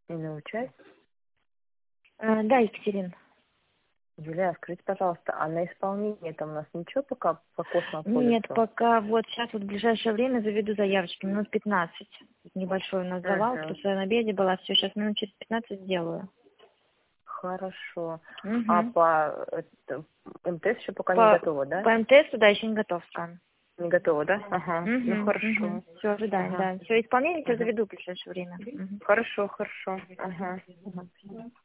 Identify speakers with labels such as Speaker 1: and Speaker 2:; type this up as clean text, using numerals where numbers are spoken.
Speaker 1: Иную часть?
Speaker 2: Да, Екатерина.
Speaker 1: Юлия, скажите, пожалуйста, а на исполнение там у нас ничего пока по
Speaker 2: Нет,
Speaker 1: космополису?
Speaker 2: пока вот сейчас вот в ближайшее время заведу заявочки, минут 15. Небольшой у нас завал,
Speaker 1: Угу.
Speaker 2: просто я на обеде была, все, сейчас минут через 15 сделаю.
Speaker 1: Хорошо. А
Speaker 2: Угу.
Speaker 1: по МТС еще пока не
Speaker 2: По,
Speaker 1: готово, да?
Speaker 2: по МТС, да, еще не готов скан.
Speaker 1: Не готово, да? Ага. Ну
Speaker 2: Угу, угу.
Speaker 1: хорошо.
Speaker 2: Все, ожидаем,
Speaker 1: Ага.
Speaker 2: да. Все, исполнение сейчас
Speaker 1: Ага.
Speaker 2: заведу в ближайшее время. Мгм.
Speaker 1: Хорошо, хорошо. Ага.
Speaker 2: Мгм.